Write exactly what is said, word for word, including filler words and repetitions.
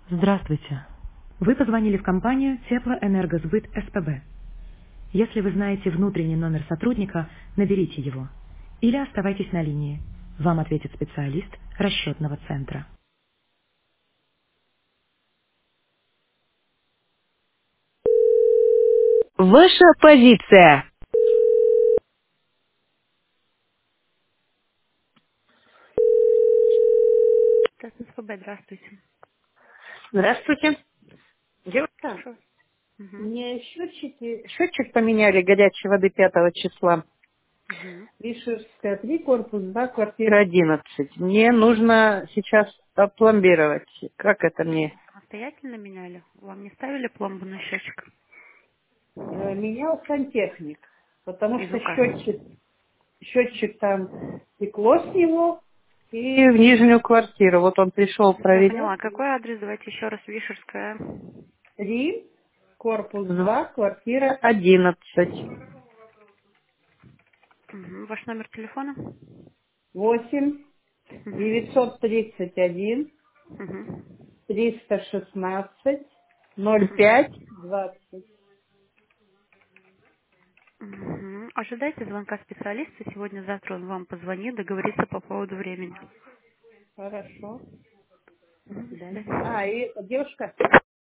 Здравствуйте. Вы позвонили в компанию Теплоэнергосбыт СПБ. Если вы знаете внутренний номер сотрудника, наберите его. Или оставайтесь на линии. Вам ответит специалист расчетного центра. Ваша позиция. Так, СПБ, здравствуйте. Здравствуйте. Девушка, Слушаю. Угу. мне счетчики, счетчик поменяли горячей воды пятого числа. Угу. Вишерская три, корпус два, квартира одиннадцать. Мне нужно сейчас опломбировать. Как это мне? Самостоятельно меняли? Вам не ставили пломбу на счетчик? Э, Менял сантехник, потому Из что УК. счетчик, счетчик там текло с него и в нижнюю квартиру. Вот он пришел, Я проверял. поняла. Какой адрес? Давайте еще раз. Вишерская. Три, корпус два, квартира одиннадцать. Угу. Ваш номер телефона? Восемь. Угу. девятьсот тридцать один Угу. триста шестнадцать ноль пять Угу. двадцать. Угу. Ожидайте звонка специалиста. Сегодня-завтра он вам позвонит, договорится по поводу времени. Хорошо. До Мгм. До свидания. А, свидания. и девушка,